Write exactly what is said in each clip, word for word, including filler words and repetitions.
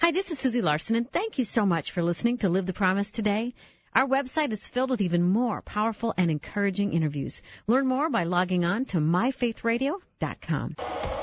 Hi, this is Susie Larson, and thank you so much for listening to Live the Promise today. Our website is filled with even more powerful and encouraging interviews. Learn more by logging on to my faith radio dot com.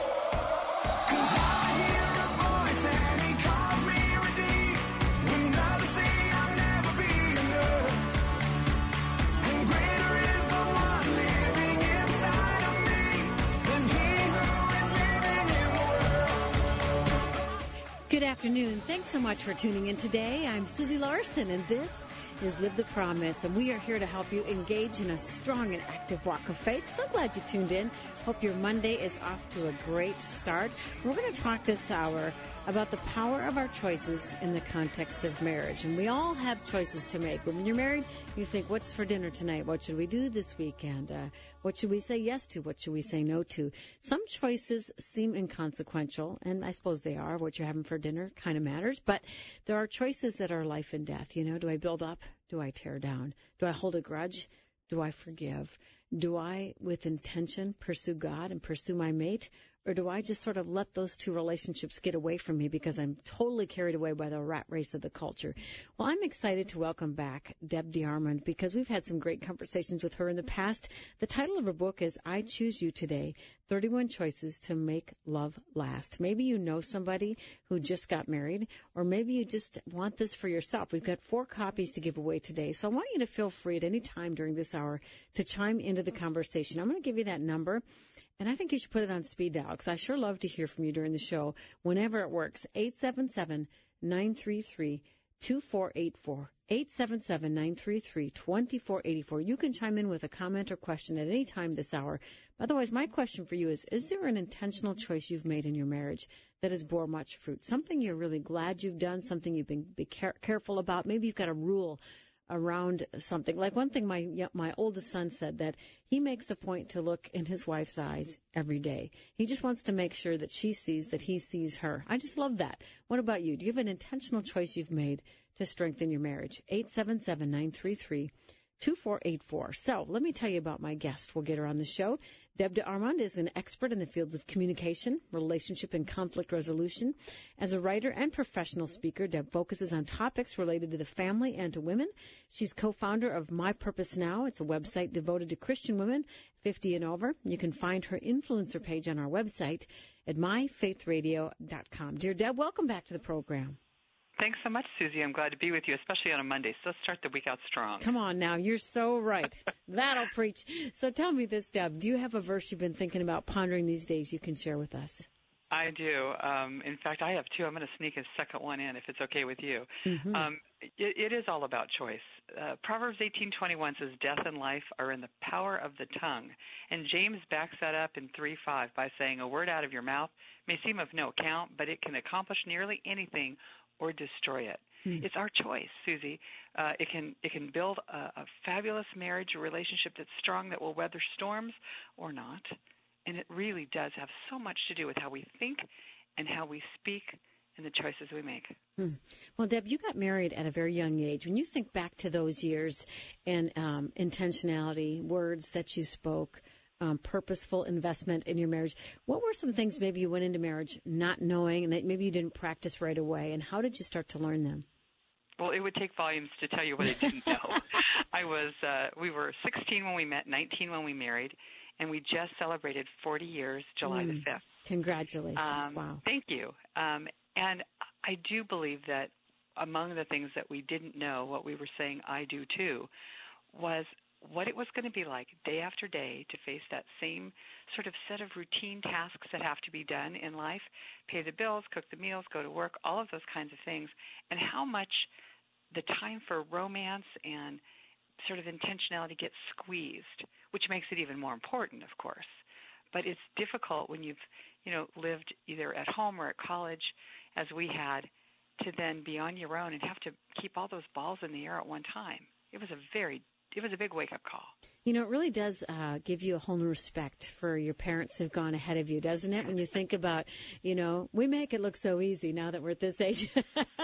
Good afternoon. Thanks so much for tuning in today. I'm Susie Larson, and this is Live the Promise, and we are here to help you engage in a strong and active walk of faith. So glad you tuned in. Hope your Monday is off to a great start. We're going to talk this hour about the power of our choices in the context of marriage. And we all have choices to make. When you're married, you think, what's for dinner tonight? What should we do this weekend? Uh, what should we say yes to? What should we say no to? Some choices seem inconsequential, and I suppose they are. What you're having for dinner kind of matters. But there are choices that are life and death. You know, do I build up? Do I tear down? Do I hold a grudge? Do I forgive? Do I, with intention, pursue God and pursue my mate? Or do I just sort of let those two relationships get away from me because I'm totally carried away by the rat race of the culture? Well, I'm excited to welcome back Deb DeArmond because we've had some great conversations with her in the past. The title of her book is I Choose You Today, thirty-one Choices to Make Love Last. Maybe you know somebody who just got married, or maybe you just want this for yourself. We've got four copies to give away today, so I want you to feel free at any time during this hour to chime into the conversation. I'm going to give you that number. And I think you should put it on speed dial because I sure love to hear from you during the show whenever it works. eight seven seven, nine three three, two four eight four. eight seven seven, nine three three, two four eight four. You can chime in with a comment or question at any time this hour. Otherwise, my question for you is, is there an intentional choice you've made in your marriage that has bore much fruit? Something you're really glad you've done, something you've been be care- careful about. Maybe you've got a rule around something. Like one thing my my oldest son said, that he makes a point to look in his wife's eyes every day. He just wants to make sure that she sees that he sees her. I just love that. What about you? Do you have an intentional choice you've made to strengthen your marriage? eight seven seven, nine three three, two four eight four. So let me tell you about my guest. We'll get her on the show. Deb DeArmond is an expert in the fields of communication, relationship, and conflict resolution. As a writer and professional speaker, Deb focuses on topics related to the family and to women. She's co-founder of My Purpose Now. It's a website devoted to Christian women fifty and over. You can find her influencer page on our website at my faith radio dot com. Dear Deb, welcome back to the program. Thanks so much, Susie. I'm glad to be with you, especially on a Monday. So let's start the week out strong. Come on now. You're so right. That'll preach. So tell me this, Deb. Do you have a verse you've been thinking about pondering these days you can share with us? I do. Um, in fact, I have two. I'm going to sneak a second one in if it's okay with you. Mm-hmm. Um, it, it is all about choice. Uh, Proverbs eighteen twenty-one says, death and life are in the power of the tongue. And James backs that up in three five by saying, a word out of your mouth may seem of no account, but it can accomplish nearly anything or destroy it. Mm. It's our choice, Susie. Uh, it can it can build a, a fabulous marriage, a relationship that's strong, that will weather storms or not. And it really does have so much to do with how we think and how we speak and the choices we make. Hmm. Well, Deb, you got married at a very young age. When you think back to those years and um, intentionality, words that you spoke, um, purposeful investment in your marriage, what were some things maybe you went into marriage not knowing and that maybe you didn't practice right away, and how did you start to learn them? Well, it would take volumes to tell you what I didn't know. I was, uh, we were sixteen when we met, nineteen when we married, and we just celebrated forty years, July mm. the fifth. Congratulations. Um, wow. Thank you. Um, and I do believe that among the things that we didn't know, what we were saying I do too, was what it was going to be like day after day to face that same sort of set of routine tasks that have to be done in life, pay the bills, cook the meals, go to work, all of those kinds of things, and how much the time for romance and sort of intentionality gets squeezed, which makes it even more important, of course. But it's difficult when you've, you know, lived either at home or at college, as we had, to then be on your own and have to keep all those balls in the air at one time. It was a very, it was a big wake-up call. You know, it really does uh, give you a whole new respect for your parents who've gone ahead of you, doesn't it? When you think about, you know, we make it look so easy now that we're at this age.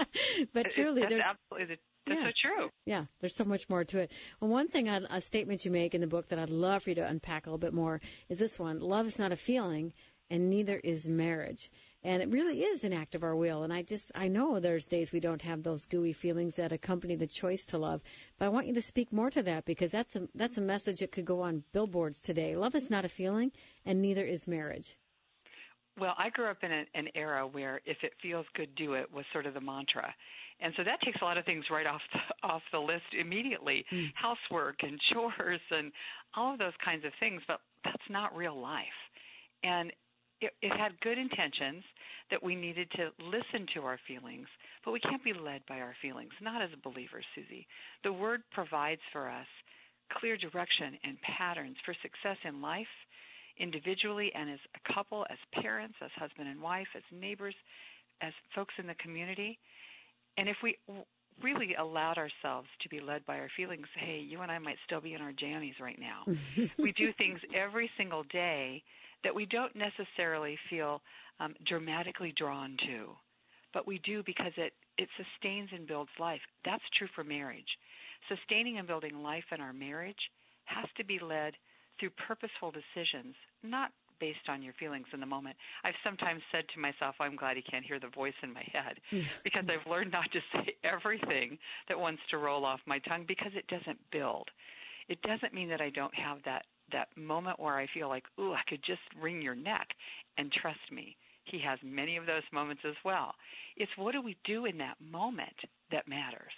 But truly, that's there's absolutely the, that's yeah. so true. Yeah, there's so much more to it. Well, one thing, I'd, a statement you make in the book that I'd love for you to unpack a little bit more is this one: love is not a feeling, and neither is marriage. And it really is an act of our will. And I just, I know there's days we don't have those gooey feelings that accompany the choice to love. But I want you to speak more to that, because that's a, that's a message that could go on billboards today. Love is not a feeling, and neither is marriage. Well, I grew up in a, an era where if it feels good, do it was sort of the mantra. And so that takes a lot of things right off the, off the list immediately, mm. housework and chores and all of those kinds of things. But that's not real life. And it, it had good intentions that we needed to listen to our feelings, but we can't be led by our feelings, not as believers, Susie. The Word provides for us clear direction and patterns for success in life, individually and as a couple, as parents, as husband and wife, as neighbors, as folks in the community. And if we really allowed ourselves to be led by our feelings, hey, you and I might still be in our jammies right now. We do things every single day that we don't necessarily feel um, dramatically drawn to, but we do because it, it sustains and builds life. That's true for marriage. Sustaining and building life in our marriage has to be led through purposeful decisions, not based on your feelings in the moment. I've sometimes said to myself, I'm glad he can't hear the voice in my head, because I've learned not to say everything that wants to roll off my tongue, because it doesn't build. It doesn't mean that I don't have that, that moment where I feel like, ooh, I could just wring your neck. And trust me, he has many of those moments as well. It's what do we do in that moment that matters.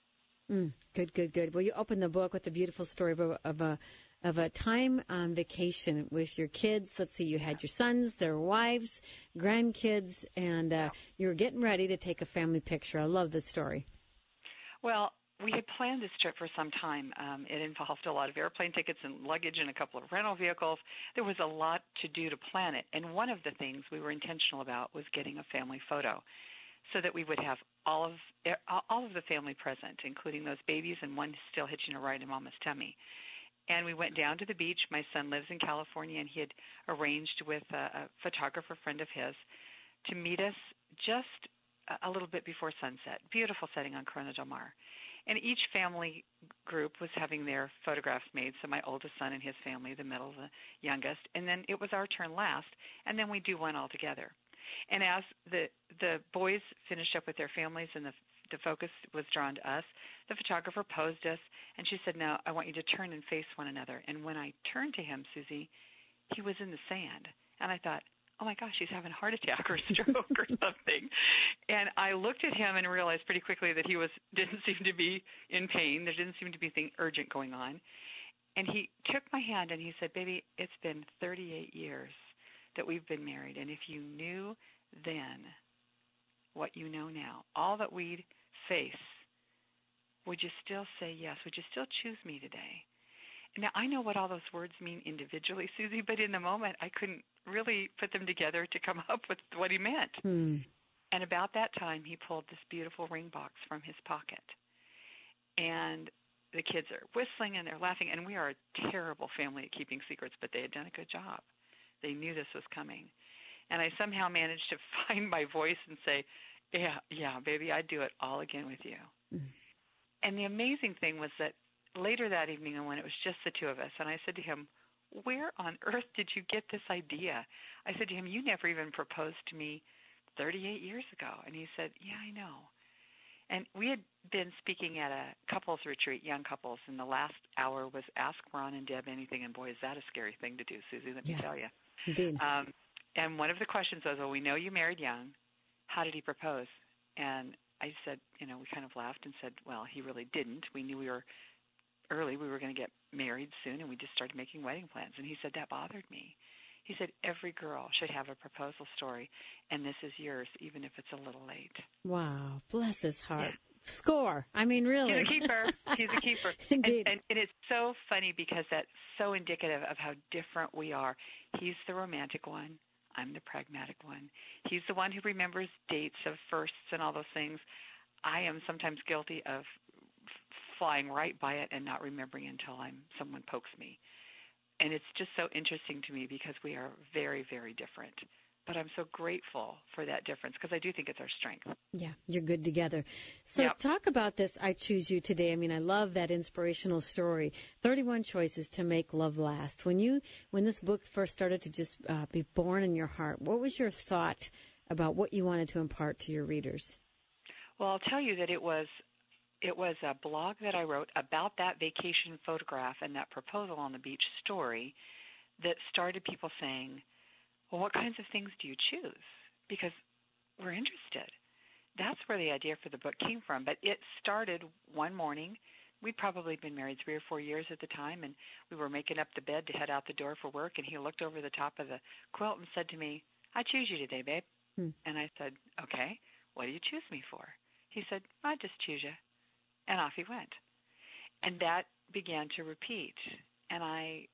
Mm, good, good, good. Well, you open the book with a beautiful story of a, of a of a time on vacation with your kids. Let's see, you had your sons, their wives, grandkids, and uh, you were getting ready to take a family picture. I love this story. Well, we had planned this trip for some time. Um, it involved a lot of airplane tickets and luggage and a couple of rental vehicles. There was a lot to do to plan it, and one of the things we were intentional about was getting a family photo, so that we would have all of all of the family present, including those babies and one still hitching a ride in Mama's tummy. And we went down to the beach. My son lives in California, and he had arranged with a, a photographer friend of his to meet us just a little bit before sunset. Beautiful setting on Corona del Mar. And each family group was having their photographs made, so my oldest son and his family, the middle, the youngest, and then it was our turn last, and then we do one all together. And as the the boys finished up with their families and the the focus was drawn to us, the photographer posed us, and she said, now I want you to turn and face one another. And when I turned to him, Susie, he was in the sand. And I thought, oh, my gosh, he's having a heart attack or stroke or something. And I looked at him and realized pretty quickly that he was didn't seem to be in pain. There didn't seem to be anything urgent going on. And he took my hand and he said, baby, it's been thirty-eight years that we've been married. And if you knew then what you know now, all that we'd face, would you still say yes? Would you still choose me today? Now, I know what all those words mean individually, Susie, but in the moment, I couldn't really put them together to come up with what he meant. Hmm. And about that time, he pulled this beautiful ring box from his pocket. And the kids are whistling and they're laughing, and we are a terrible family at keeping secrets, but they had done a good job. They knew this was coming. And I somehow managed to find my voice and say, yeah, yeah, baby, I'd do it all again with you. Mm-hmm. And the amazing thing was that later that evening, when it was just the two of us, and I said to him, where on earth did you get this idea? I said to him, you never even proposed to me thirty-eight years ago. And he said, yeah, I know. And we had been speaking at a couples retreat, young couples, and the last hour was Ask Ron and Deb Anything. And boy, is that a scary thing to do, Susie, let me yeah, tell you. Indeed. Um, and one of the questions was, well, we know you married young. How did he propose? And I said, you know, we kind of laughed and said, well, he really didn't. We knew we were early. We were going to get married soon, and we just started making wedding plans. And he said, that bothered me. He said, every girl should have a proposal story, and this is yours, even if it's a little late. Wow. Bless his heart. Yeah. Score. I mean, really. He's a keeper. He's a keeper. Indeed. And, and, and it's so funny because that's so indicative of how different we are. He's the romantic one. I'm the pragmatic one. He's the one who remembers dates of firsts and all those things. I am sometimes guilty of flying right by it and not remembering until I'm someone pokes me. And it's just so interesting to me because we are very, very different. But I'm so grateful for that difference because I do think it's our strength. Yeah, you're good together. So yep. Talk about this, I Choose You Today. I mean, I love that inspirational story. thirty-one choices to make love last. When you, when this book first started to just uh, be born in your heart, what was your thought about what you wanted to impart to your readers. Well, I'll tell you that it was it was a blog that I wrote about that vacation photograph and that proposal on the beach story that started people saying, well, what kinds of things do you choose? Because we're interested. That's where the idea for the book came from. But it started one morning. We'd probably been married three or four years at the time, and we were making up the bed to head out the door for work, and he looked over the top of the quilt and said to me, I choose you today, babe. Hmm. And I said, okay, what do you choose me for? He said, I just choose you. And off he went. And that began to repeat, and I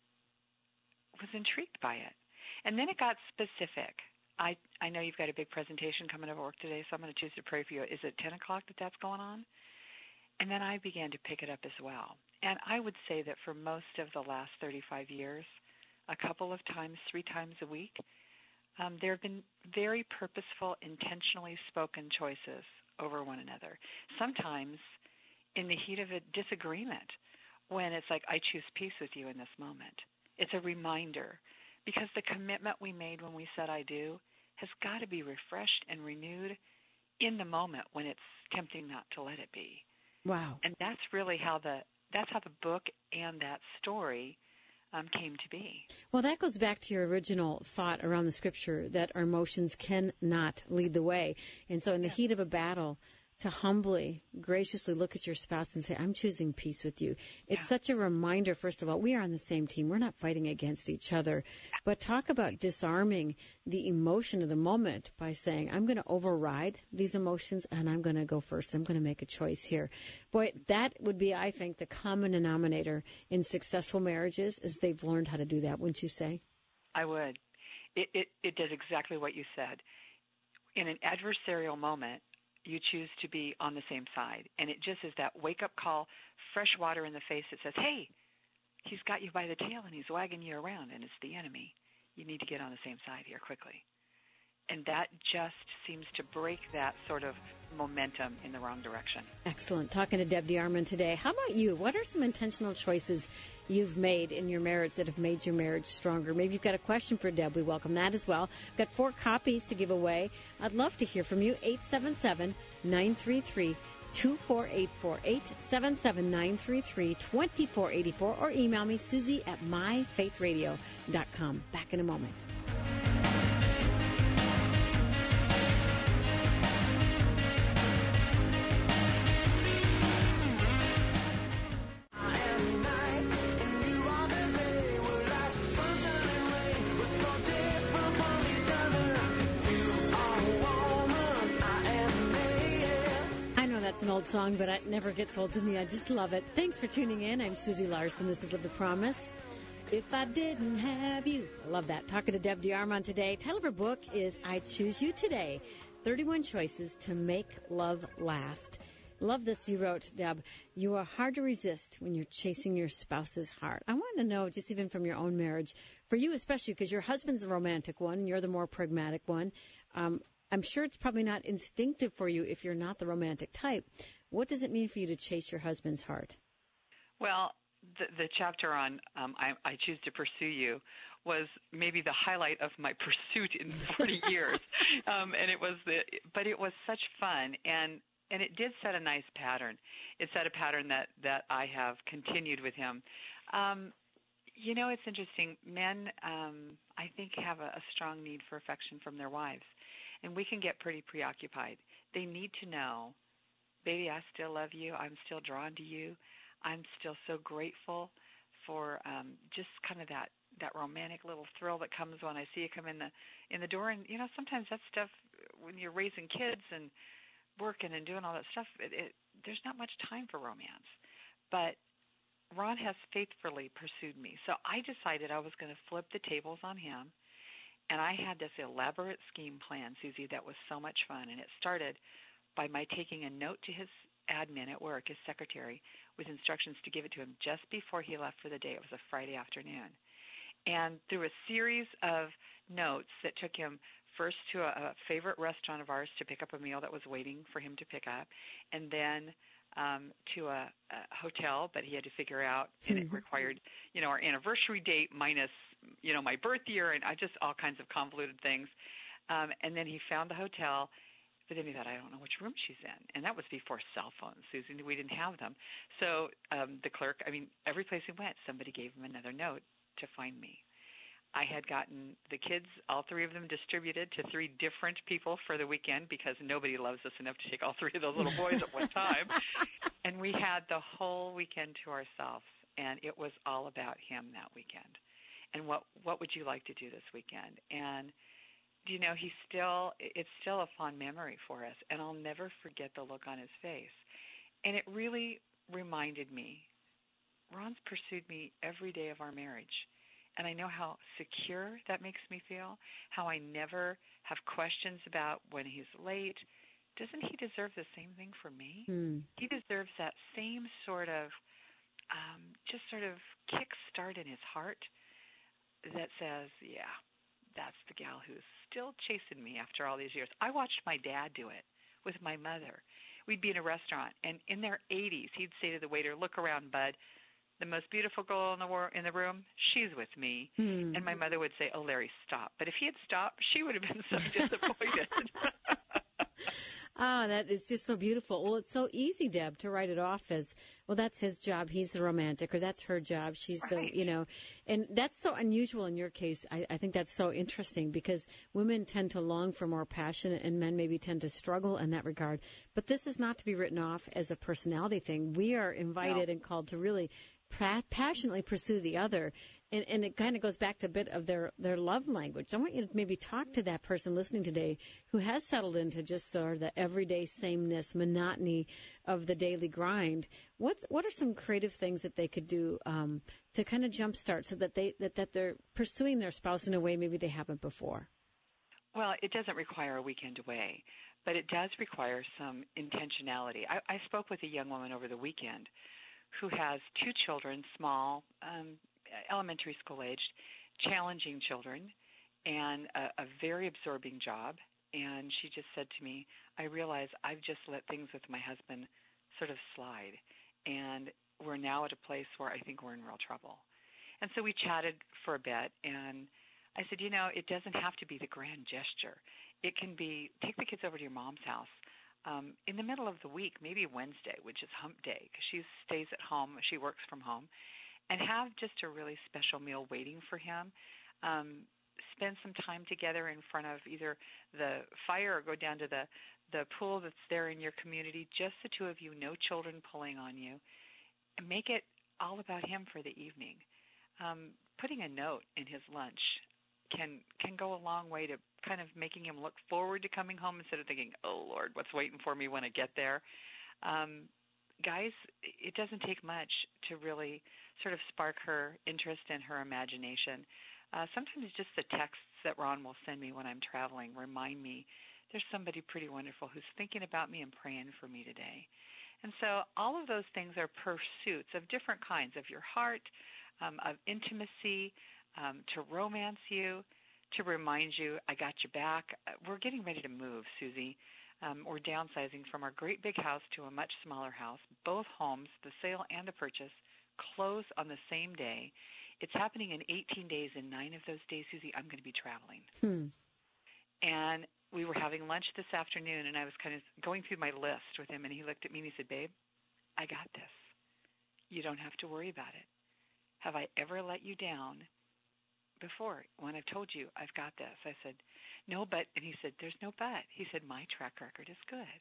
was intrigued by it. And then it got specific. I, I know you've got a big presentation coming over work today, so I'm going to choose to pray for you. Is it ten o'clock that that's going on? And then I began to pick it up as well. And I would say that for most of the last thirty-five years, a couple of times, three times a week, um, there have been very purposeful, intentionally spoken choices over one another. Sometimes in the heat of a disagreement, when it's like, I choose peace with you in this moment. It's a reminder, because the commitment we made when we said I do has got to be refreshed and renewed in the moment when it's tempting not to let it be. Wow. And that's really how the that's how the book and that story um, came to be. Well, that goes back to your original thought around the scripture that our emotions cannot lead the way. And so in the yeah. heat of a battle, to humbly, graciously look at your spouse and say, I'm choosing peace with you. It's yeah. such a reminder, first of all, we are on the same team. We're not fighting against each other. But talk about disarming the emotion of the moment by saying, I'm going to override these emotions and I'm going to go first. I'm going to make a choice here. Boy, that would be, I think, the common denominator in successful marriages is they've learned how to do that, wouldn't you say? I would. It, it, it does exactly what you said. In an adversarial moment, you choose to be on the same side. And it just is that wake-up call, fresh water in the face that says, hey, he's got you by the tail and he's wagging you around and it's the enemy. You need to get on the same side here quickly. And that just seems to break that sort of momentum in the wrong direction. Excellent. Talking to Deb DeArmond today. How about you? What are some intentional choices you've made in your marriage that have made your marriage stronger? Maybe you've got a question for Deb. We welcome that as well. We've got four copies to give away. I'd love to hear from you. eight seven seven, nine three three, two four eight four, eight seven seven, nine three three, two four eight four, or email me, Susie at my faith radio dot com. Back in a moment. It's an old song, but it never gets old to me. I just love it. Thanks for tuning in. I'm Susie Larson. This is Live the Promise. If I didn't have you. I love that. Talking to Deb DeArmond today. Title of her book is I Choose You Today, thirty-one Choices to Make Love Last. Love this you wrote, Deb. You are hard to resist when you're chasing your spouse's heart. I want to know, just even from your own marriage, for you especially, because your husband's the romantic one and you're the more pragmatic one, um, I'm sure it's probably not instinctive for you if you're not the romantic type. What does it mean for you to chase your husband's heart? Well, the, the chapter on um, I, I Choose to Pursue You was maybe the highlight of my pursuit in forty years. Um, and it was the, but it was such fun, and, and it did set a nice pattern. It set a pattern that, that I have continued with him. Um, you know, it's interesting. Men, um, I think, have a, a strong need for affection from their wives. And we can get pretty preoccupied. They need to know, baby, I still love you. I'm still drawn to you. I'm still so grateful for um, just kind of that, that romantic little thrill that comes when I see you come in the in the door. And, you know, sometimes that stuff, when you're raising kids and working and doing all that stuff, it, it, there's not much time for romance. But Ron has faithfully pursued me. So I decided I was going to flip the tables on him. And I had this elaborate scheme plan, Susie, that was so much fun. And it started by my taking a note to his admin at work, his secretary, with instructions to give it to him just before he left for the day. It was a Friday afternoon. And through a series of notes that took him first to a, a favorite restaurant of ours to pick up a meal that was waiting for him to pick up, and then um, to a, a hotel that he had to figure out, and it required, you know, our anniversary date minus, you know, my birth year, and I just all kinds of convoluted things. Um, and then he found the hotel, but then he thought, I don't know which room she's in. And that was before cell phones, Susan. We didn't have them. So um, the clerk, I mean, every place he went, somebody gave him another note to find me. I had gotten the kids, all three of them, distributed to three different people for the weekend because nobody loves us enough to take all three of those little boys at one time. And we had the whole weekend to ourselves, and it was all about him that weekend. And what what would you like to do this weekend? And, you know, he still, it's still a fond memory for us, and I'll never forget the look on his face. And it really reminded me, Ron's pursued me every day of our marriage. And I know how secure that makes me feel, how I never have questions about when he's late. Doesn't he deserve the same thing for me? Mm. He deserves that same sort of, um, just sort of kickstart in his heart that says, yeah, that's the gal who's still chasing me after all these years. I watched my dad do it with my mother. We'd be in a restaurant, and in their eighties, he'd say to the waiter, look around, bud. The most beautiful girl in the war- in the room, she's with me. Hmm. And my mother would say, oh, Larry, stop. But if he had stopped, she would have been so disappointed. Ah, that is just so beautiful. Well, it's so easy, Deb, to write it off as, well, that's his job. He's the romantic, or that's her job. She's Right. the, you know, and that's so unusual in your case. I, I think that's so interesting because women tend to long for more passion and men maybe tend to struggle in that regard. But this is not to be written off as a personality thing. We are invited No. and called to really pra- passionately pursue the other. And, and it kind of goes back to a bit of their, their love language. I want you to maybe talk to that person listening today who has settled into just sort of the everyday sameness, monotony of the daily grind. What's, what are some creative things that they could do um, to kind of jumpstart so that, they, that, that they're pursuing their spouse in a way maybe they haven't before? Well, it doesn't require a weekend away, but it does require some intentionality. I, I spoke with a young woman over the weekend who has two children, small, um, elementary school aged, challenging children, and a, a very absorbing job. And she just said to me, I realize I've just let things with my husband sort of slide, and we're now at a place where I think we're in real trouble. And so we chatted for a bit, and I said, you know, it doesn't have to be the grand gesture. It can be, take the kids over to your mom's house um, in the middle of the week, maybe Wednesday, which is hump day, because she stays at home, she works from home, and have just a really special meal waiting for him. Um, spend some time together in front of either the fire or go down to the, the pool that's there in your community, just the two of you, no children pulling on you, and make it all about him for the evening. Um, putting a note in his lunch can can go a long way to kind of making him look forward to coming home instead of thinking, oh, Lord, what's waiting for me when I get there? Um, guys, it doesn't take much to really sort of spark her interest and her imagination. Uh, sometimes just the texts that Ron will send me when I'm traveling remind me there's somebody pretty wonderful who's thinking about me and praying for me today. And so all of those things are pursuits of different kinds, of your heart, um, of intimacy, um, to romance you, to remind you, I got your back. We're getting ready to move, Susie. Um, we're downsizing from our great big house to a much smaller house. Both homes, the sale and the purchase, close on the same day. It's happening in eighteen days. In nine of those days, Susie, I'm going to be traveling. Hmm. And we were having lunch this afternoon, and I was kind of going through my list with him, and he looked at me and he said, babe, I got this. You don't have to worry about it. Have I ever let you down before when I've told you I've got this? I said, no, but, and he said, there's no but. He said, my track record is good.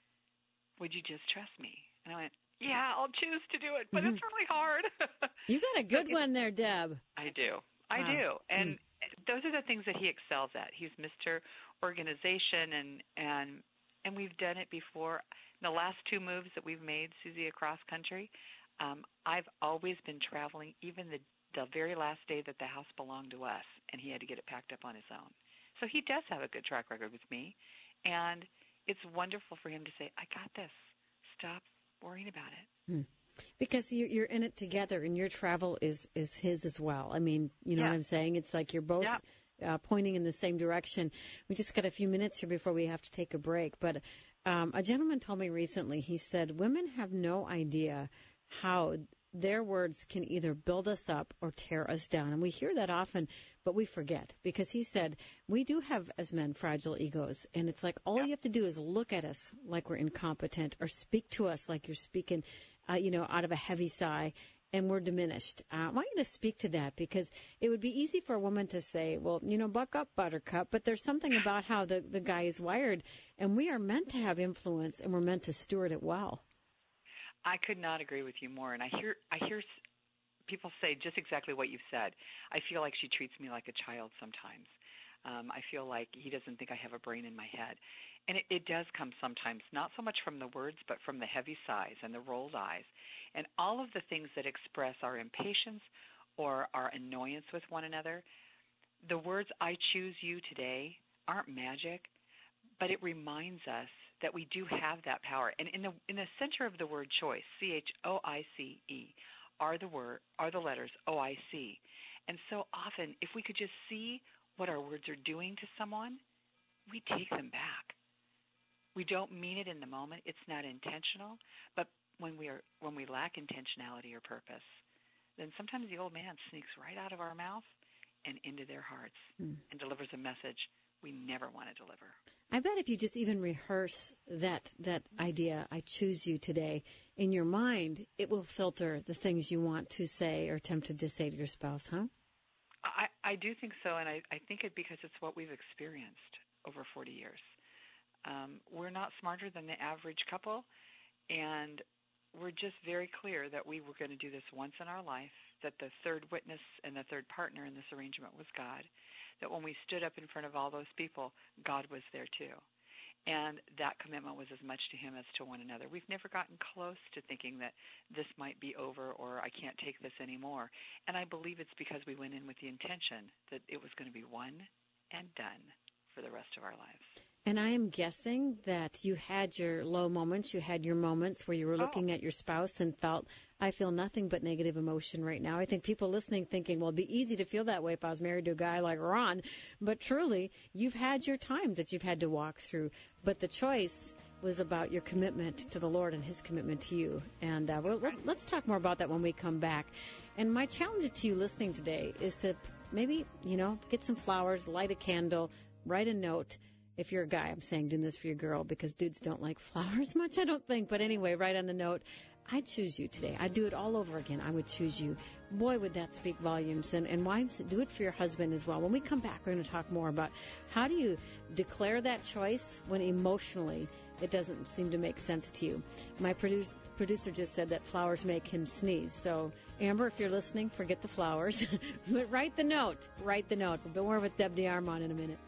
Would you just trust me? And I went, yeah, I'll choose to do it, but mm-hmm. it's really hard. You got a good one there, Deb. I do. I wow. do. And mm. those are the things that he excels at. He's Mister Organization, and, and, and we've done it before. In the last two moves that we've made, Susie, across country, um, I've always been traveling, even the, the very last day that the house belonged to us, and he had to get it packed up on his own. So he does have a good track record with me, and it's wonderful for him to say, I got this. Stop worrying about it. Hmm. Because you're, you're in it together, and your travel is, is his as well. I mean, you know yeah. what I'm saying? It's like you're both yeah. uh, pointing in the same direction. We just got a few minutes here before we have to take a break. But um, a gentleman told me recently, he said, women have no idea how their words can either build us up or tear us down. And we hear that often but we forget because he said we do have, as men, fragile egos. And it's like all Yeah. you have to do is look at us like we're incompetent or speak to us like you're speaking, uh, you know, out of a heavy sigh. And we're diminished. Uh, I want you to speak to that because it would be easy for a woman to say, well, you know, buck up, buttercup. But there's something about how the, the guy is wired. And we are meant to have influence and we're meant to steward it well. I could not agree with you more. And I hear I hear s- people say just exactly what you've said. I feel like she treats me like a child sometimes. Um, I feel like he doesn't think I have a brain in my head. And it, it does come sometimes, not so much from the words, but from the heavy sighs and the rolled eyes and all of the things that express our impatience or our annoyance with one another. The words, I choose you today, aren't magic, but it reminds us that we do have that power. And in the in the center of the word choice, C H O I C E, are the word are the letters O I C. And so often, if we could just see what our words are doing to someone, we take them back. We don't mean it in the moment. It's not intentional. But when we are when we lack intentionality or purpose, then sometimes the old man sneaks right out of our mouth and into their hearts mm. and delivers a message we never want to deliver. I bet if you just even rehearse that that idea, I choose you today, in your mind, it will filter the things you want to say or tempted to say to your spouse, huh? I, I do think so, and I, I think it because it's what we've experienced over forty years. Um, we're not smarter than the average couple, and we're just very clear that we were going to do this once in our life, that the third witness and the third partner in this arrangement was God, that when we stood up in front of all those people, God was there too. And that commitment was as much to him as to one another. We've never gotten close to thinking that this might be over or I can't take this anymore. And I believe it's because we went in with the intention that it was going to be one and done for the rest of our lives. And I am guessing that you had your low moments, you had your moments where you were looking oh. at your spouse and felt, I feel nothing but negative emotion right now. I think people listening thinking, well, it'd be easy to feel that way if I was married to a guy like Ron. But truly, you've had your times that you've had to walk through. But the choice was about your commitment to the Lord and his commitment to you. And uh, we'll, let's talk more about that when we come back. And my challenge to you listening today is to maybe, you know, get some flowers, light a candle, write a note. If you're a guy, I'm saying doing this for your girl because dudes don't like flowers much, I don't think. But anyway, write on the note, I choose you today. I'd do it all over again. I would choose you. Boy, would that speak volumes. And, and wives, do it for your husband as well. When we come back, we're going to talk more about how do you declare that choice when emotionally it doesn't seem to make sense to you. My produce, producer just said that flowers make him sneeze. So, Amber, if you're listening, forget the flowers. But write the note. Write the note. We'll be more with Deb DeArmond in a minute.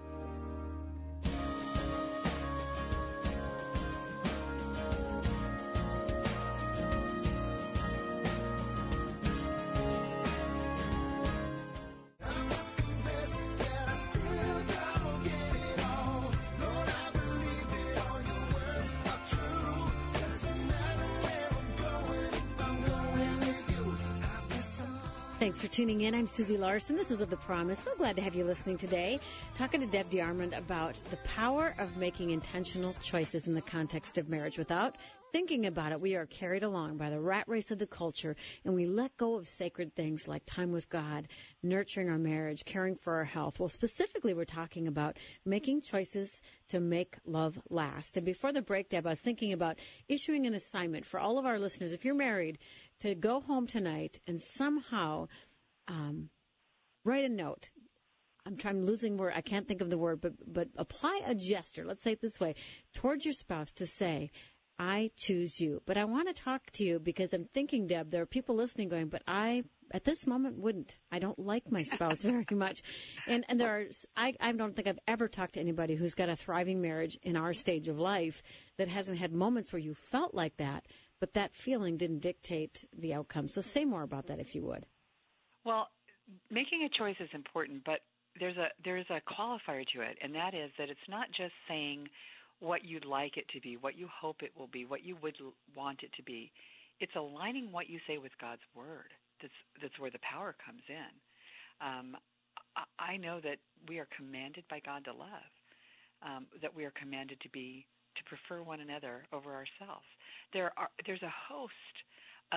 Thanks for tuning in. I'm Susie Larson. This is Of the Promise. So glad to have you listening today. Talking to Deb DeArmond about the power of making intentional choices in the context of marriage. Without thinking about it, we are carried along by the rat race of the culture, and we let go of sacred things like time with God, nurturing our marriage, caring for our health. Well, specifically, we're talking about making choices to make love last. And before the break, Deb, I was thinking about issuing an assignment for all of our listeners. If you're married, to go home tonight and somehow um, write a note. I'm trying, I'm losing word. I can't think of the word, but but apply a gesture. Let's say it this way, towards your spouse to say, I choose you. But I want to talk to you because I'm thinking, Deb, there are people listening going, but I, at this moment, wouldn't. I don't like my spouse very much. And and there are, I, I don't think I've ever talked to anybody who's got a thriving marriage in our stage of life that hasn't had moments where you felt like that. But that feeling didn't dictate the outcome. So say more about that if you would. Well, making a choice is important, but there's a there's a qualifier to it, and that is that it's not just saying what you'd like it to be, what you hope it will be, what you would want it to be. It's aligning what you say with God's word. That's that's where the power comes in. Um, I, I know that we are commanded by God to love, um, that we are commanded to be to prefer one another over ourselves. There are there's a host of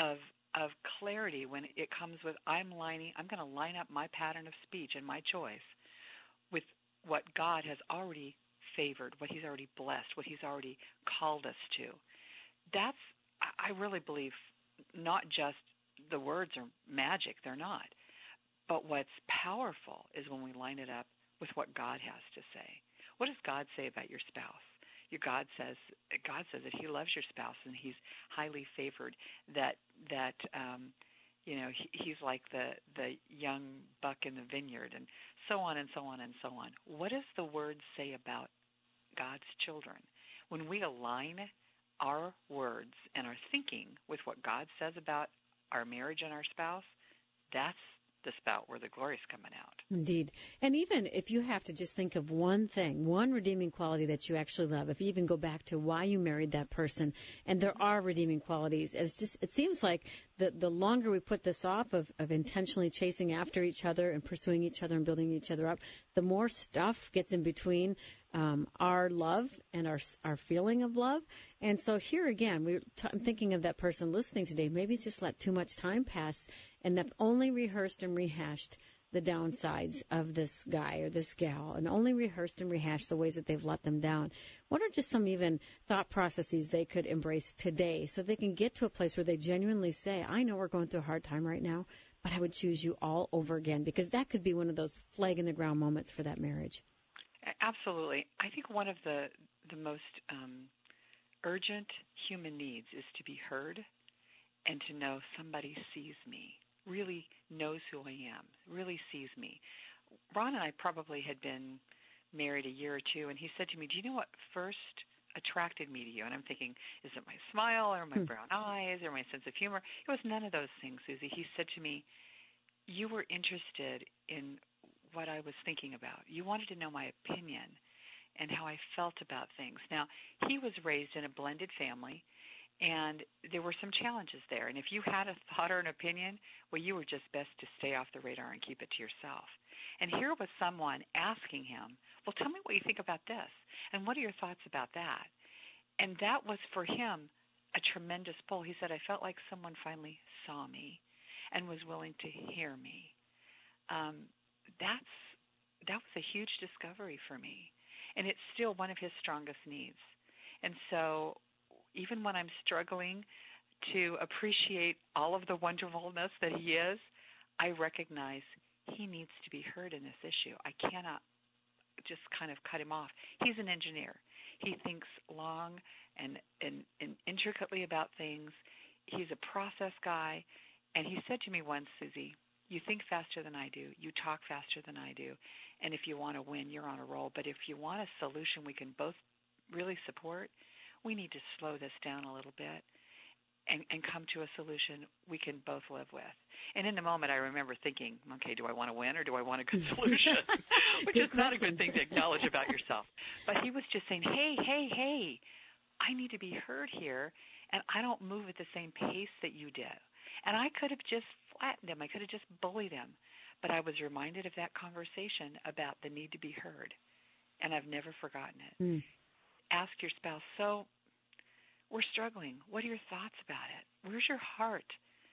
of clarity when it comes with I'm lining, I'm going to line up my pattern of speech and my choice with what God has already favored, what he's already blessed, what he's already called us to. That's, I really believe, not just the words are magic, they're not. But what's powerful is when we line it up with what God has to say. What does God say about your spouse? Your God says God says that he loves your spouse and he's highly favored, that that um you know, he, he's like the, the young buck in the vineyard, and so on and so on and so on. What does the Word say about God's children? When we align our words and our thinking with what God says about our marriage and our spouse, that's the spout where the glory's coming out. Indeed. And even if you have to just think of one thing, one redeeming quality that you actually love, if you even go back to why you married that person, and there are redeeming qualities, it's just, it seems like the, the longer we put this off of, of intentionally chasing after each other and pursuing each other and building each other up, the more stuff gets in between um, our love and our our feeling of love. And so here again, we t- I'm thinking of that person listening today. Maybe it's just let too much time pass and they've only rehearsed and rehashed the downsides of this guy or this gal, and only rehearsed and rehashed the ways that they've let them down. What are just some even thought processes they could embrace today so they can get to a place where they genuinely say, I know we're going through a hard time right now, but I would choose you all over again, because that could be one of those flag in the ground moments for that marriage. Absolutely. I think one of the, the most um, urgent human needs is to be heard and to know somebody sees me, really knows who I am, really sees me. Ron and I probably had been married a year or two, and he said to me, do you know what first attracted me to you? And I'm thinking, is it my smile or my hmm. brown eyes or my sense of humor? It was none of those things, Susie. He said to me, you were interested in what I was thinking about. You wanted to know my opinion and how I felt about things. Now, he was raised in a blended family, and there were some challenges there. And if you had a thought or an opinion, well, you were just best to stay off the radar and keep it to yourself. And here was someone asking him, well, tell me what you think about this, and what are your thoughts about that? And that was for him a tremendous pull. He said, I felt like someone finally saw me and was willing to hear me. Um, that's that was a huge discovery for me, and it's still one of his strongest needs. And so even when I'm struggling to appreciate all of the wonderfulness that he is, I recognize he needs to be heard in this issue. I cannot just kind of cut him off. He's an engineer. He thinks long and, and, and intricately about things. He's a process guy. And he said to me once, Susie, you think faster than I do. You talk faster than I do. And if you want to win, you're on a roll. But if you want a solution we can both really support, we need to slow this down a little bit and, and come to a solution we can both live with. And in the moment, I remember thinking, okay, do I want to win or do I want a good solution? Which good is not a good thing to acknowledge about yourself. But he was just saying, hey, hey, hey, I need to be heard here, and I don't move at the same pace that you did. And I could have just flattened him. I could have just bullied him. But I was reminded of that conversation about the need to be heard, and I've never forgotten it. Mm. Ask your spouse, so we're struggling. What are your thoughts about it? Where's your heart?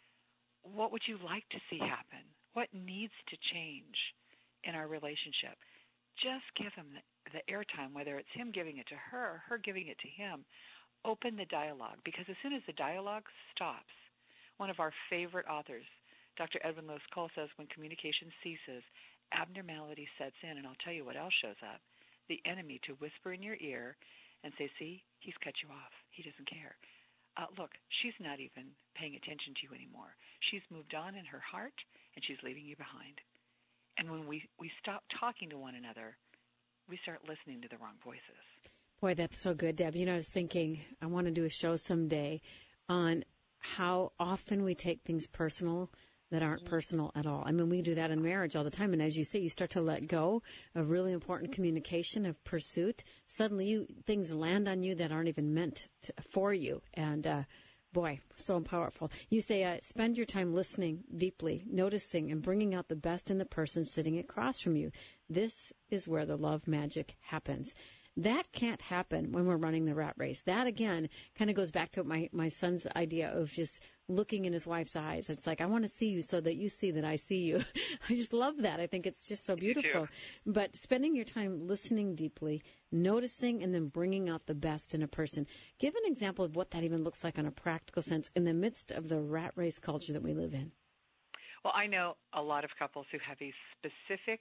What would you like to see happen? What needs to change in our relationship? Just give him the, the airtime, whether it's him giving it to her or her giving it to him. Open the dialogue, because as soon as the dialogue stops, one of our favorite authors, Doctor Edwin Lewis Cole, says when communication ceases, abnormality sets in, and I'll tell you what else shows up. The enemy to whisper in your ear and say, see, he's cut you off. He doesn't care. Uh, look, she's not even paying attention to you anymore. She's moved on in her heart, and she's leaving you behind. And when we, we stop talking to one another, we start listening to the wrong voices. Boy, that's so good, Deb. You know, I was thinking I want to do a show someday on how often we take things personal that aren't personal at all. I mean, we do that in marriage all the time. And as you say, you start to let go of really important communication, of pursuit. Suddenly you, things land on you that aren't even meant to, for you. And, uh, boy, so powerful. You say, uh, spend your time listening deeply, noticing and bringing out the best in the person sitting across from you. This is where the love magic happens. That can't happen when we're running the rat race. That, again, kind of goes back to my, my son's idea of just looking in his wife's eyes. It's like, I want to see you so that you see that I see you. I just love that. I think it's just so beautiful. But spending your time listening deeply, noticing, and then bringing out the best in a person. Give an example of what that even looks like on a practical sense in the midst of the rat race culture that we live in. Well, I know a lot of couples who have a specific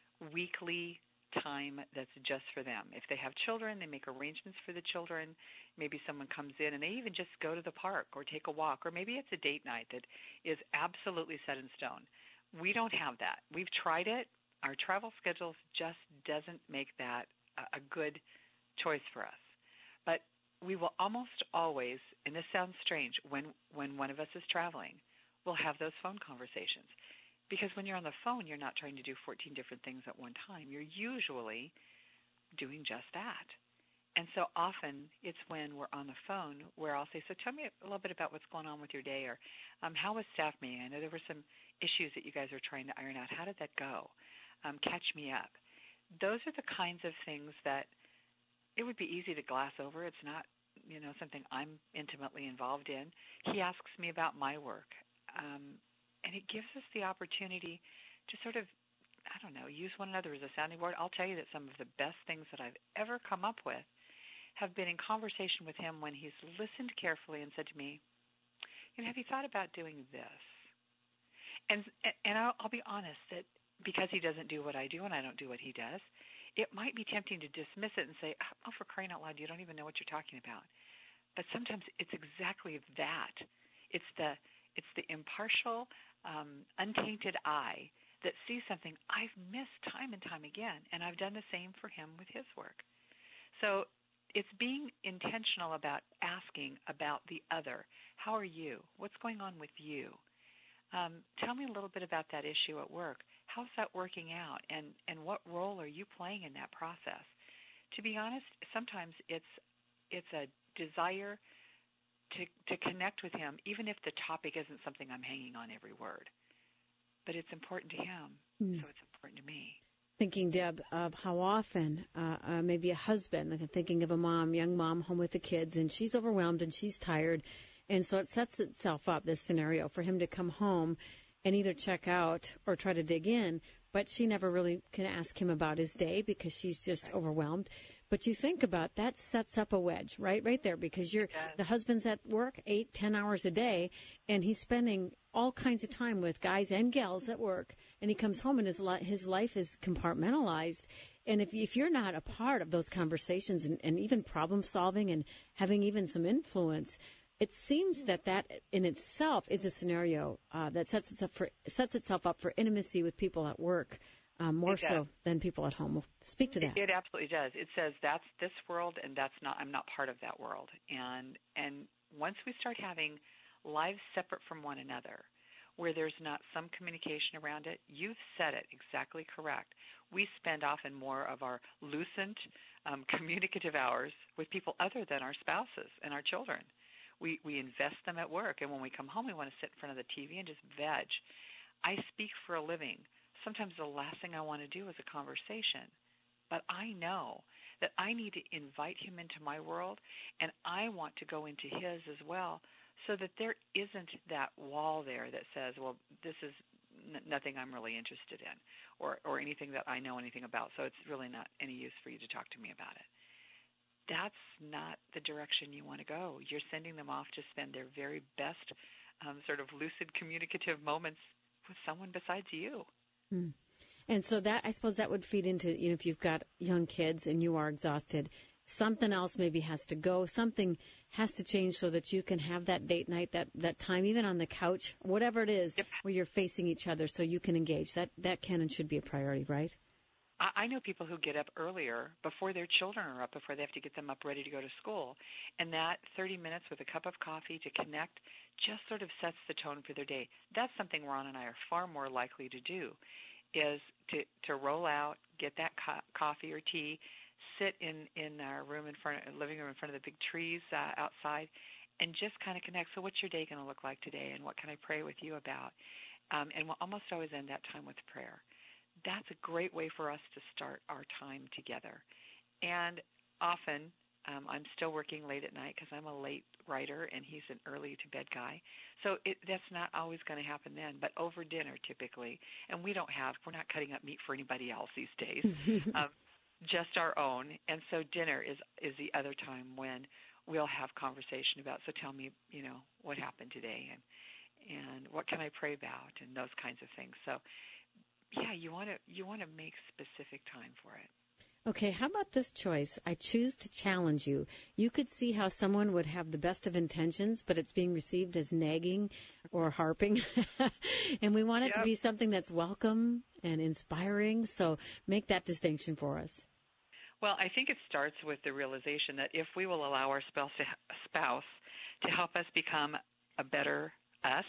weekly time that's just for them. If they have children, they make arrangements for the children. Maybe someone comes in and they even just go to the park or take a walk, or maybe it's a date night that is absolutely set in stone. We don't have that. We've tried it. Our travel schedules just doesn't make that a good choice for us. But we will almost always, and this sounds strange, when, when one of us is traveling, we'll have those phone conversations. Because when you're on the phone, you're not trying to do fourteen different things at one time. You're usually doing just that. And so often it's when we're on the phone where I'll say, so tell me a little bit about what's going on with your day, or um, how was staff meeting? I know there were some issues that you guys are trying to iron out. How did that go? Um, catch me up. Those are the kinds of things that it would be easy to gloss over. It's not, you know, something I'm intimately involved in. He asks me about my work. Um, And it gives us the opportunity to sort of, I don't know, use one another as a sounding board. I'll tell you that some of the best things that I've ever come up with have been in conversation with him when he's listened carefully and said to me, you know, have you thought about doing this? And and I'll, I'll be honest that because he doesn't do what I do and I don't do what he does, it might be tempting to dismiss it and say, oh, for crying out loud, you don't even know what you're talking about. But sometimes it's exactly that. It's the It's the impartial, um, untainted eye that sees something I've missed time and time again, and I've done the same for him with his work. So it's being intentional about asking about the other. How are you? What's going on with you? Um, tell me a little bit about that issue at work. How's that working out, and, and what role are you playing in that process? To be honest, sometimes it's it's a desire To, to connect with him, even if the topic isn't something I'm hanging on every word. But it's important to him, mm. so it's important to me. Thinking, Deb, of how often uh, uh, maybe a husband, like I'm thinking of a mom, young mom home with the kids, and she's overwhelmed and she's tired. And so it sets itself up, this scenario, for him to come home and either check out or try to dig in, but she never really can ask him about his day because she's just right. overwhelmed. But you think about that sets up a wedge, right, right there, because you're the husband's at work eight, ten hours a day, and he's spending all kinds of time with guys and gals at work, and he comes home and his li- his life is compartmentalized. And if if you're not a part of those conversations and, and even problem solving and having even some influence, it seems that that in itself is a scenario uh, that sets itself for sets itself up for intimacy with people at work. Um, more so than people at home. Speak to that. It, it absolutely does. It says that's this world, and that's not. I'm not part of that world. And and once we start having lives separate from one another, where there's not some communication around it, you've said it exactly correct. We spend often more of our lucent, um, communicative hours with people other than our spouses and our children. We we invest them at work, and when we come home, we want to sit in front of the T V and just veg. I speak for a living. Sometimes the last thing I want to do is a conversation, but I know that I need to invite him into my world, and I want to go into his as well, so that there isn't that wall there that says, well, this is n- nothing I'm really interested in, or, or anything that I know anything about, so it's really not any use for you to talk to me about it. That's not the direction you want to go. You're sending them off to spend their very best um, sort of lucid communicative moments with someone besides you. Hmm. And so that, I suppose that would feed into, you know, if you've got young kids and you are exhausted, something else maybe has to go. Something has to change so that you can have that date night, that, that time, even on the couch, whatever it is, yep. where you're facing each other so you can engage. That, that can and should be a priority, right? I know people who get up earlier before their children are up, before they have to get them up ready to go to school. And that thirty minutes with a cup of coffee to connect just sort of sets the tone for their day. That's something Ron and I are far more likely to do, is to, to roll out, get that co- coffee or tea, sit in, in our room in front, living room in front of the big trees uh, outside, and just kind of connect. So what's your day going to look like today, and what can I pray with you about? Um, and we'll almost always end that time with prayer. That's a great way for us to start our time together. And often um, I'm still working late at night because I'm a late writer and he's an early to bed guy. So it, that's not always going to happen then, but over dinner typically. And we don't have, we're not cutting up meat for anybody else these days, um, just our own. And so dinner is, is the other time when we'll have conversation about, so tell me, you know, what happened today and, and what can I pray about and those kinds of things. So yeah, you want to, you want to make specific time for it. Okay, how about this choice? I choose to challenge you. You could see how someone would have the best of intentions, but it's being received as nagging or harping. And we want it yep. to be something that's welcome and inspiring. So make that distinction for us. Well, I think it starts with the realization that if we will allow our spouse to, spouse to help us become a better us,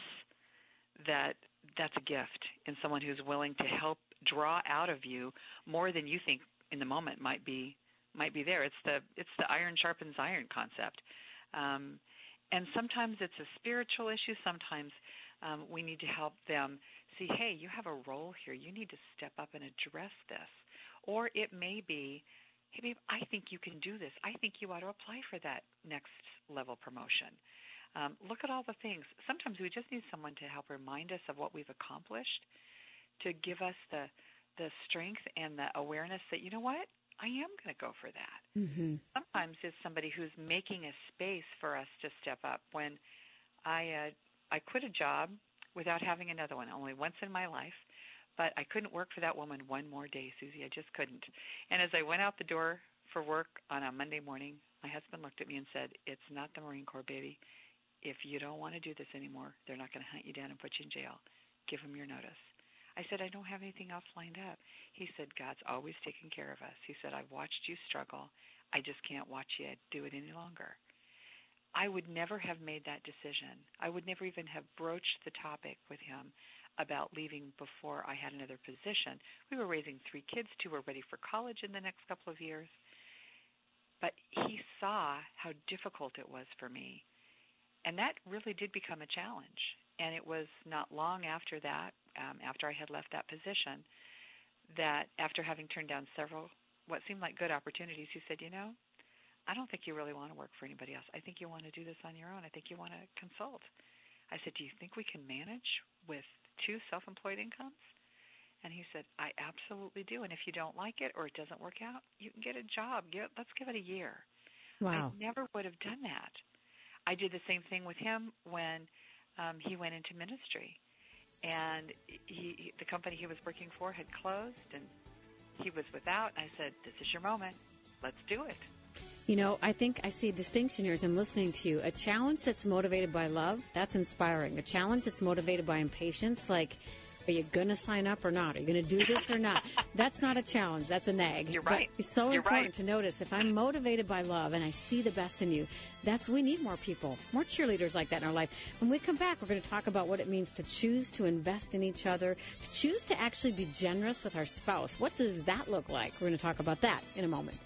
that that's a gift in someone who's willing to help draw out of you more than you think in the moment might be might be there. It's the it's the iron sharpens iron concept, um, and sometimes it's a spiritual issue. Sometimes um, we need to help them see, hey, you have a role here. You need to step up and address this. Or it may be, hey, babe, I think you can do this. I think you ought to apply for that next level promotion. Um, look at all the things. Sometimes we just need someone to help remind us of what we've accomplished, to give us the the strength and the awareness that, you know what, I am going to go for that. Mm-hmm. Sometimes it's somebody who's making a space for us to step up. When I uh, I quit a job without having another one, only once in my life, but I couldn't work for that woman one more day, Susie. I just couldn't. And as I went out the door for work on a Monday morning, my husband looked at me and said, it's not the Marine Corps, baby. If you don't want to do this anymore, they're not going to hunt you down and put you in jail. Give them your notice. I said, I don't have anything else lined up. He said, God's always taking care of us. He said, I've watched you struggle. I just can't watch you do it any longer. I would never have made that decision. I would never even have broached the topic with him about leaving before I had another position. We were raising three kids. Two were ready for college in the next couple of years. But he saw how difficult it was for me. And that really did become a challenge. And it was not long after that, um, after I had left that position, that after having turned down several what seemed like good opportunities, he said, you know, I don't think you really want to work for anybody else. I think you want to do this on your own. I think you want to consult. I said, do you think we can manage with two self-employed incomes? And he said, I absolutely do. And if you don't like it or it doesn't work out, you can get a job. Get, let's give it a year. Wow. I never would have done that. I did the same thing with him when Um, he went into ministry, and he, the company he was working for had closed, and he was without. I said, this is your moment. Let's do it. You know, I think I see a distinction here as I'm listening to you. A challenge that's motivated by love, that's inspiring. A challenge that's motivated by impatience, like, are you going to sign up or not? Are you going to do this or not? That's not a challenge. That's a nag. You're right. But it's so You're important right. to notice if I'm motivated by love and I see the best in you, that's we need more people, more cheerleaders like that in our life. When we come back, we're going to talk about what it means to choose to invest in each other, to choose to actually be generous with our spouse. What does that look like? We're going to talk about that in a moment.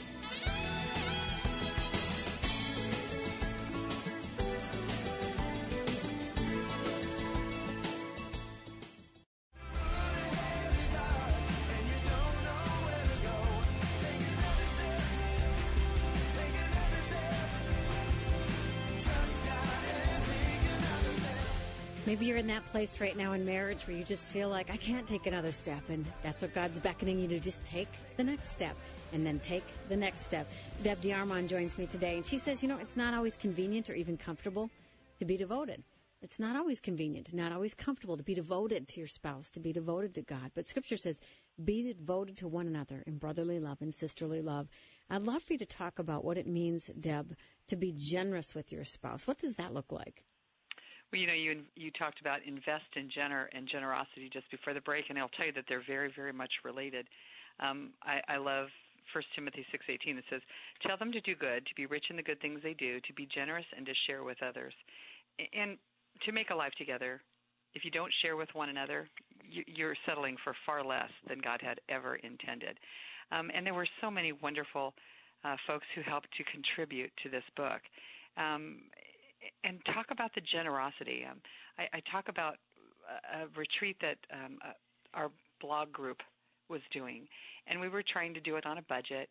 Maybe you're in that place right now in marriage where you just feel like, I can't take another step, and that's what God's beckoning you to, just take the next step, and then take the next step. Deb DeArmond joins me today, and she says, you know, it's not always convenient or even comfortable to be devoted. It's not always convenient, not always comfortable to be devoted to your spouse, to be devoted to God. But Scripture says, be devoted to one another in brotherly love and sisterly love. I'd love for you to talk about what it means, Deb, to be generous with your spouse. What does that look like? Well, you know, you you talked about invest in gener and generosity just before the break, and I'll tell you that they're very, very much related. Um, I, I love First Timothy six eighteen. It says, tell them to do good, to be rich in the good things they do, to be generous, and to share with others. And to make a life together, if you don't share with one another, you, you're settling for far less than God had ever intended. Um, and there were so many wonderful uh, folks who helped to contribute to this book. Um, and talk about the generosity. Um, I, I talk about a, a retreat that um, uh, our blog group was doing, and we were trying to do it on a budget,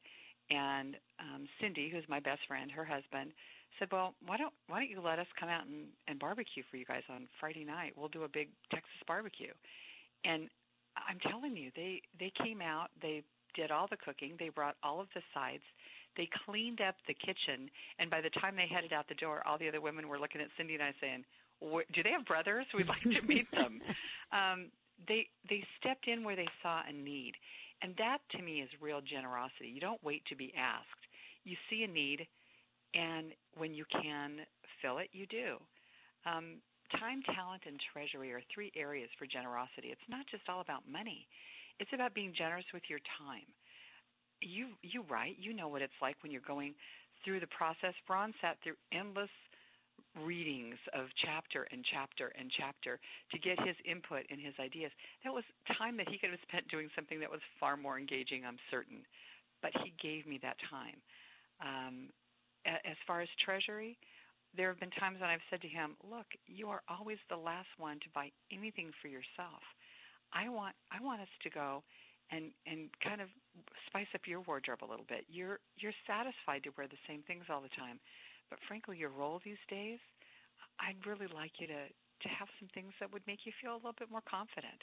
And um, Cindy, who's my best friend, her husband, said, well, why don't why don't you let us come out and, and barbecue for you guys on Friday night? We'll do a big Texas barbecue. And I'm telling you, they, they came out, they did all the cooking, they brought all of the sides, they cleaned up the kitchen, and by the time they headed out the door, all the other women were looking at Cindy and I saying, do they have brothers? We'd like to meet them. Um, they they stepped in where they saw a need. And that, to me, is real generosity. You don't wait to be asked. You see a need, and when you can fill it, you do. Um, time, talent, and treasury are three areas for generosity. It's not just all about money. It's about being generous with your time. You, you right. You know what it's like when you're going through the process. Ron sat through endless readings of chapter and chapter and chapter to get his input and his ideas. That was time that he could have spent doing something that was far more engaging, I'm certain. But he gave me that time. Um, as far as treasury, there have been times when I've said to him, look, you are always the last one to buy anything for yourself. I want I want us to go and, and kind of spice up your wardrobe a little bit. You're you're satisfied to wear the same things all the time. But frankly, your role these days, I'd really like you to, to have some things that would make you feel a little bit more confident.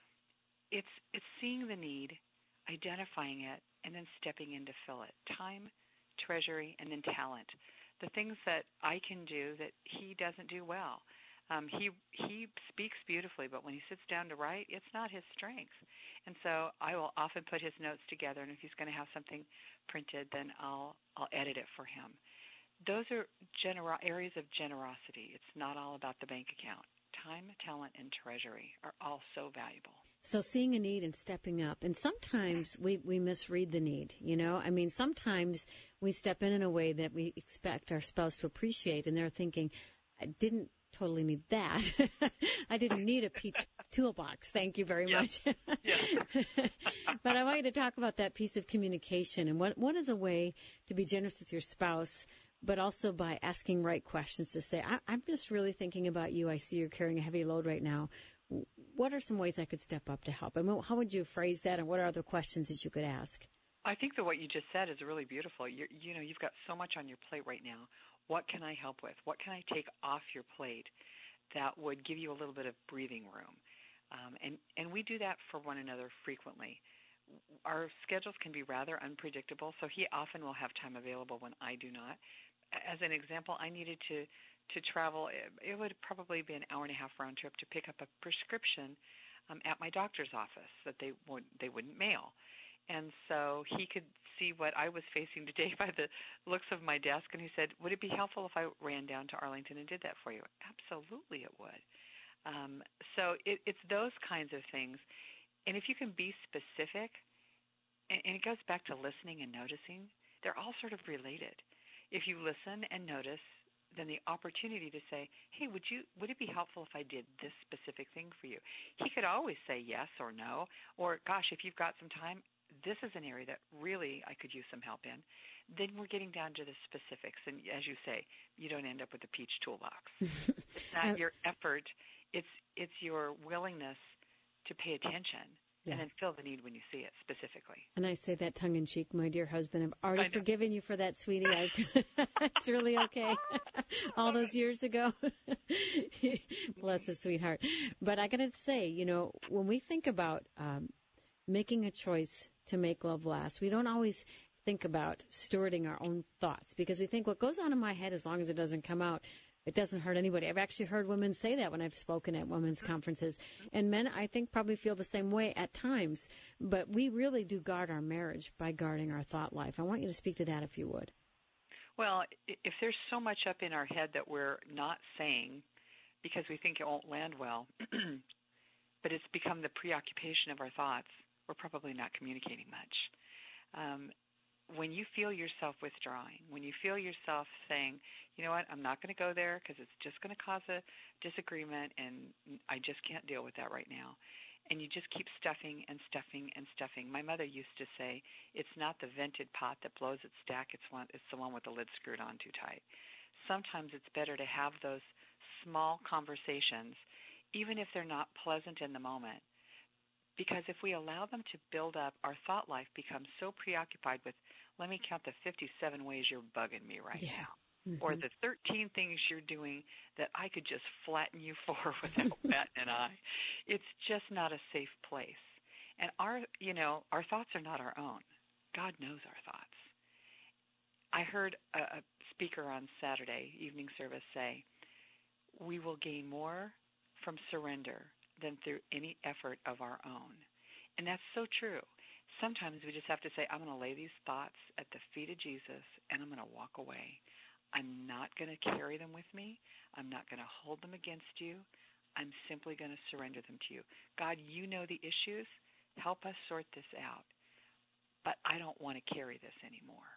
It's it's seeing the need, identifying it, and then stepping in to fill it. Time, treasury, and then talent. The things that I can do that he doesn't do well. Um, he he speaks beautifully, but when he sits down to write, it's not his strength. And so I will often put his notes together, and if he's going to have something printed, then I'll I'll edit it for him. Those are gener- areas of generosity. It's not all about the bank account. Time, talent, and treasury are all so valuable. So seeing a need and stepping up. And sometimes we, we misread the need, you know. I mean, sometimes we step in in a way that we expect our spouse to appreciate, and they're thinking, I didn't totally need that. I didn't need a peach toolbox. Thank you very yes. much. Yes. But I want you to talk about that piece of communication and what what is a way to be generous with your spouse, but also by asking right questions to say, I, I'm just really thinking about you. I see you're carrying a heavy load right now. What are some ways I could step up to help? I mean, how would you phrase that, and what are other questions that you could ask? I think that what you just said is really beautiful. You're, you know, you've got so much on your plate right now. What can I help with? What can I take off your plate that would give you a little bit of breathing room? Um, and, and we do that for one another frequently. Our schedules can be rather unpredictable, so he often will have time available when I do not. As an example, I needed to, to travel. It would probably be an hour and a half round trip to pick up a prescription um, at my doctor's office that they, would, they wouldn't mail. And so he could see what I was facing today by the looks of my desk, and he said, would it be helpful if I ran down to Arlington and did that for you? Absolutely it would. Um, so it, it's those kinds of things. And if you can be specific, and, and it goes back to listening and noticing, they're all sort of related. If you listen and notice, then the opportunity to say, hey, would you would it be helpful if I did this specific thing for you? He could always say yes or no, or gosh, if you've got some time, this is an area that really I could use some help in. Then we're getting down to the specifics. And as you say, you don't end up with a peach toolbox. It's not your effort. It's it's your willingness to pay attention. Yeah. And then fill the need when you see it specifically. And I say that tongue-in-cheek, my dear husband. I've already forgiven you for that, sweetie. I, it's really okay. All those years ago. Bless his sweetheart. But I got to say, you know, when we think about um, making a choice to make love last, we don't always think about stewarding our own thoughts, because we think what goes on in my head, as long as it doesn't come out, it doesn't hurt anybody. I've actually heard women say that when I've spoken at women's conferences. And men, I think, probably feel the same way at times. But we really do guard our marriage by guarding our thought life. I want you to speak to that, if you would. Well, if there's so much up in our head that we're not saying because we think it won't land well, but it's become the preoccupation of our thoughts, we're probably not communicating much. Um, when you feel yourself withdrawing, when you feel yourself saying, you know what, I'm not going to go there because it's just going to cause a disagreement and I just can't deal with that right now, and you just keep stuffing and stuffing and stuffing. My mother used to say, it's not the vented pot that blows its stack, it's, one, it's the one with the lid screwed on too tight. Sometimes it's better to have those small conversations, even if they're not pleasant in the moment, because if we allow them to build up, our thought life becomes so preoccupied with let me count the fifty-seven ways you're bugging me right yeah. now. Mm-hmm. Or the thirteen things you're doing that I could just flatten you for without batting an eye. It's just not a safe place. And our, you know, our thoughts are not our own. God knows our thoughts. I heard a, a speaker on Saturday evening service say, we will gain more from surrender than through any effort of our own. And that's so true. Sometimes we just have to say, I'm going to lay these thoughts at the feet of Jesus, and I'm going to walk away. I'm not going to carry them with me. I'm not going to hold them against you. I'm simply going to surrender them to you. God, you know the issues. Help us sort this out. But I don't want to carry this anymore.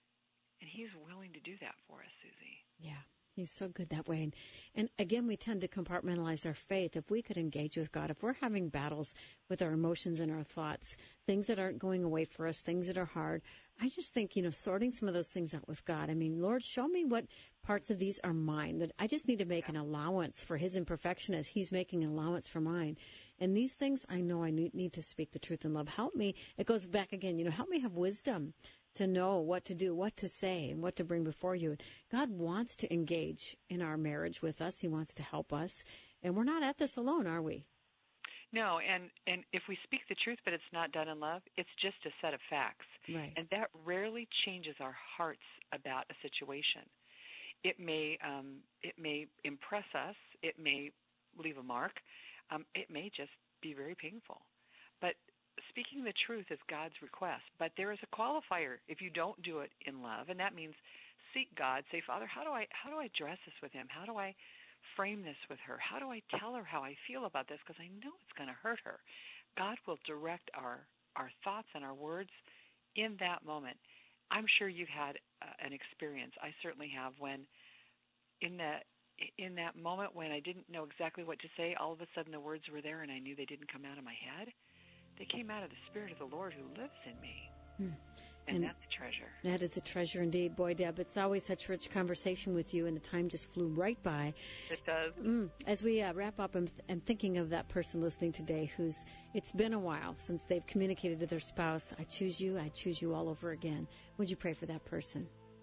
And he's willing to do that for us, Susie. Yeah. He's so good that way. And, and again, we tend to compartmentalize our faith. If we could engage with God, if we're having battles with our emotions and our thoughts, things that aren't going away for us, things that are hard, I just think, you know, sorting some of those things out with God. I mean, Lord, show me what parts of these are mine, that I just need to make an allowance for his imperfection as he's making an allowance for mine. And these things, I know I need, need to speak the truth in love. Help me. It goes back again, you know, help me have wisdom to know what to do, what to say, and what to bring before you. God wants to engage in our marriage with us. He wants to help us. And we're not at this alone, are we? No, and, and if we speak the truth but it's not done in love, it's just a set of facts. Right. And that rarely changes our hearts about a situation. It may um, it may impress us. It may leave a mark. Um, it may just be very painful. But speaking the truth is God's request. But there is a qualifier if you don't do it in love, and that means seek God. Say, Father, how do I how do I address this with him? How do I frame this with her? How do I tell her how I feel about this? Because I know it's going to hurt her. God will direct our, our thoughts and our words in that moment. I'm sure you've had uh, an experience. I certainly have when in that in that moment when I didn't know exactly what to say, all of a sudden the words were there and I knew they didn't come out of my head. They came out of the Spirit of the Lord who lives in me. Hmm. And, and that's a treasure. That is a treasure indeed. Boy, Deb, it's always such rich conversation with you, and the time just flew right by. It does. Mm, as we uh, wrap up, I'm, I'm thinking of that person listening today who's, it's been a while since they've communicated to their spouse, I choose you, I choose you all over again. Would you pray for that person?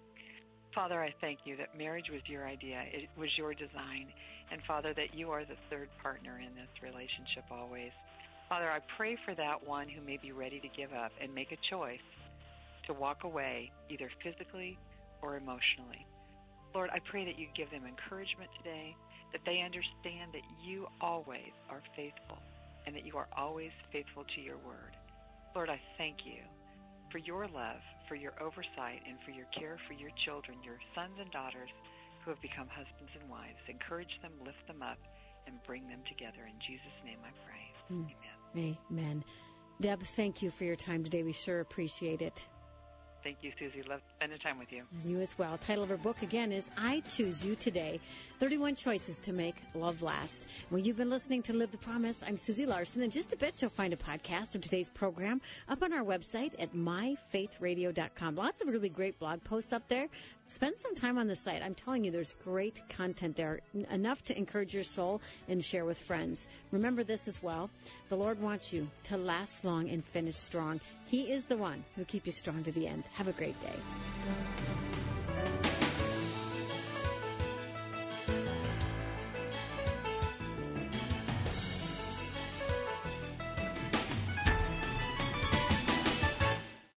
Father, I thank you that marriage was your idea. It was your design. And, Father, that you are the third partner in this relationship always. Father, I pray for that one who may be ready to give up and make a choice to walk away, either physically or emotionally. Lord, I pray that you give them encouragement today, that they understand that you always are faithful and that you are always faithful to your word. Lord, I thank you for your love, for your oversight, and for your care for your children, your sons and daughters who have become husbands and wives. Encourage them, lift them up, and bring them together. In Jesus' name I pray. Mm. Amen. Amen. Deb, thank you for your time today. We sure appreciate it. Thank you, Susie. Love spending time with you. You as well. Title of her book, again, is I Choose You Today, thirty-one Choices to Make Love Last. Well, you've been listening to Live the Promise. I'm Susie Larson. In just a bit, you'll find a podcast of today's program up on our website at my faith radio dot com. Lots of really great blog posts up there. Spend some time on the site. I'm telling you, there's great content there, enough to encourage your soul and share with friends. Remember this as well. The Lord wants you to last long and finish strong. He is the one who will keep you strong to the end. Have a great day.